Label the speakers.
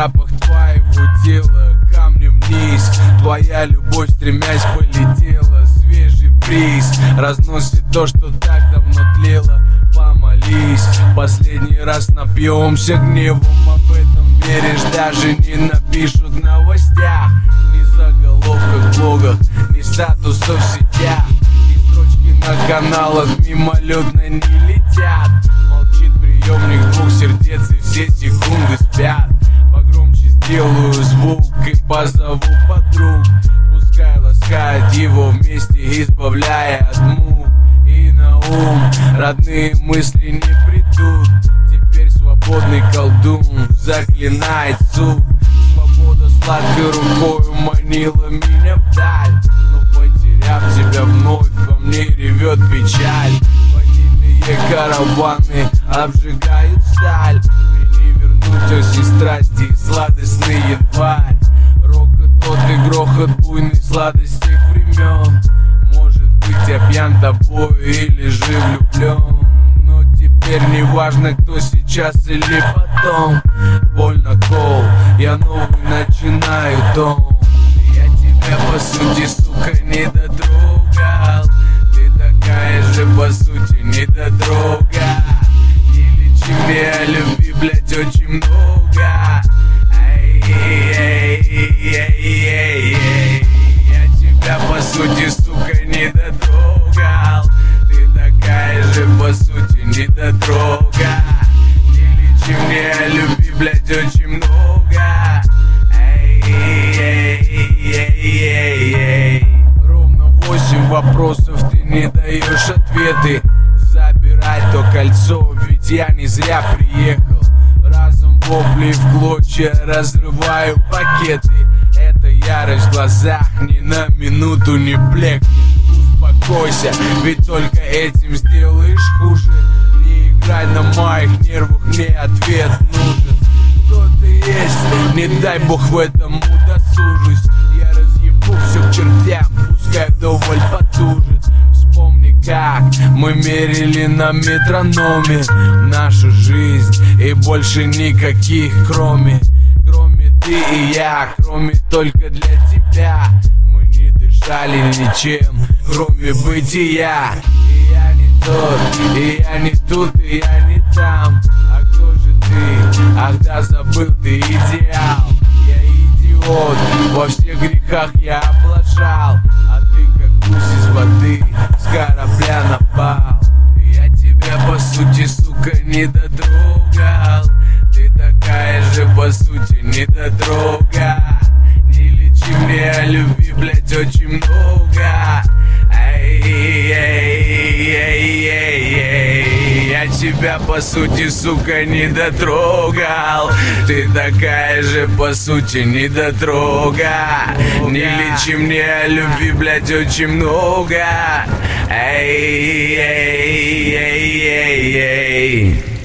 Speaker 1: запах твоего тела камнем вниз. Твоя любовь, стремясь, полетела. Свежий бриз разносит то, что так давно тлело. Помолись, последний раз напьемся гневом. Об этом веришь, даже не напишут в новостях, ни в заголовках, блогах, ни статусов в сетях. И строчки на каналах мимолетно не летят. Молчит приемник двух сердец, и все секунды спят. Погромче сделаю звук и позову подруг. Пускай ласкает его вместе, избавляя от мук. И на ум родные мысли не придут. Теперь свободный колдун заклинает суд. Свобода сладкой рукою манила меня вдаль, но потеряв тебя вновь, во мне ревет печаль. Ванильные караваны обжигают сталь. Мне не вернуть осень страсти и сладостный январь. Рокот тот и грохот буйный сладость тех времен. Может быть, я пьян тобою или же влюблен, но теперь не важно, кто сейчас или потом. Больно кол, я новый начинаю дом. Я тебя по сути, сука, не дотрогал. Ты такая же по сути недотрога. Не лечи мне о любви, блять, очень много. Я тебя по сути, сука, не дотрогал. Ты такая же по сути недотрога. Не лечи мне о любви, блять, очень много. Ровно 8 вопросов, ты не даешь ответы. Забирай то кольцо, ведь я не зря приехал. Разом вопли в клочья, разрываю пакеты. Эта ярость в глазах ни на минуту не блекнет. Успокойся, ведь только этим сделаешь хуже. Не играй на моих нервах, мне ответ нужен. Кто ты есть, не дай бог в этом удосужусь. Я разъебу все к чертям, пускай вдоволь потужит. Вспомни, как мы мерили на метрономе нашу жизнь, и больше никаких кроме ты и я, кроме только для тебя. Мы не дышали ничем, кроме бытия. И я не тот, и я не тут, и я не там. А кто же ты? Ах да, забыл, ты идеал. Я идиот, во всех грехах я облажал. А ты как гусь из воды, с корабля напал. Я тебя по сути, сука, не дотрогал. Ты такая же по сути недотрога. Не лечи мне о любви, блять, очень много. Я тебя по сути, сука, не дотрогал. Ты такая же по сути недотрога. Не лечи мне о любви, блять, очень много.